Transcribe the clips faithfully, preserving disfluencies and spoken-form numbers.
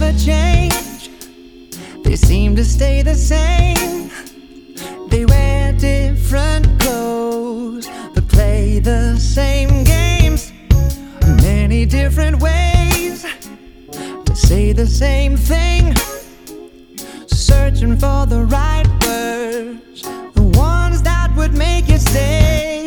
never change. They seem to stay the same. They wear different clothes, but play the same games. Many different ways to say the same thing. Searching for the right words, the ones that would make you stay.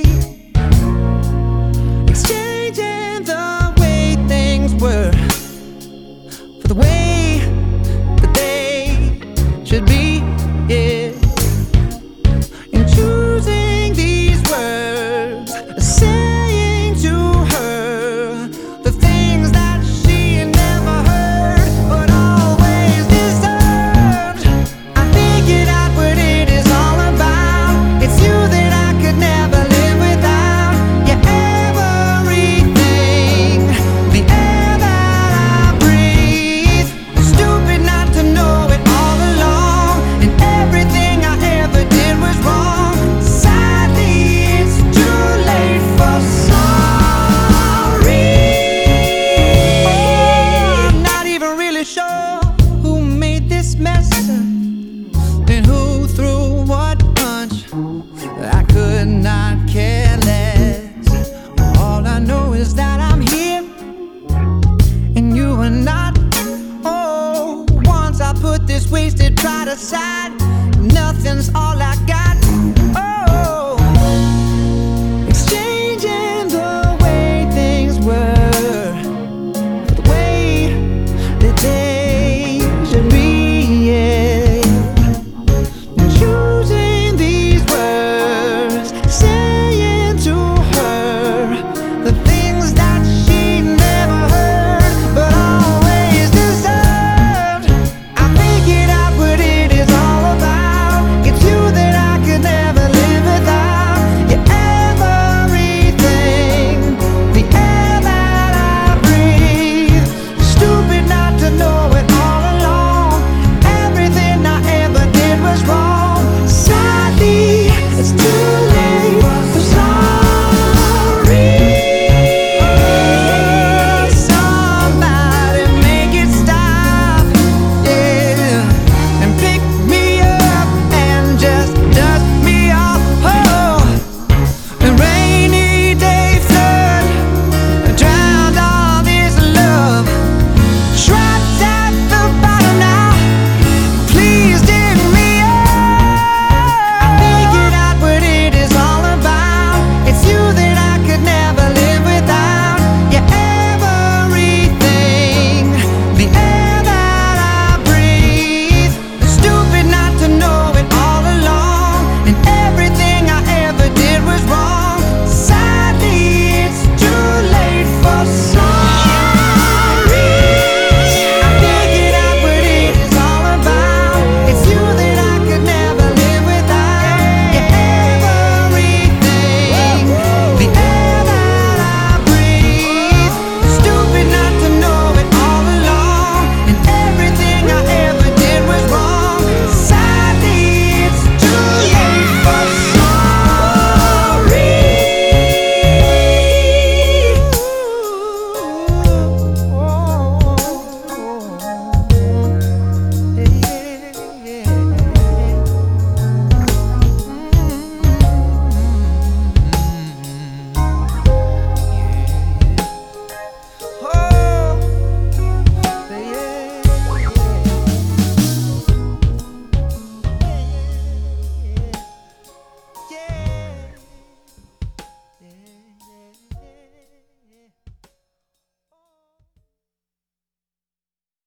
Exchanging the way things were for the way that they should be, yeah. And choosing these words, saying to her the things that she never heard but always deserved. I figured out what it is all about. It's you that I could never live without. You're everything, the air that I breathe. Stupid not to know it all along, and everything I ever did was wrong. Sadly, it's too late for sorry. Oh, I'm not even really sure who made this mess and who threw what punch. I could not care less. All I know is that I'm here and you are not. Oh, once I put this wasted pride aside, nothing's all I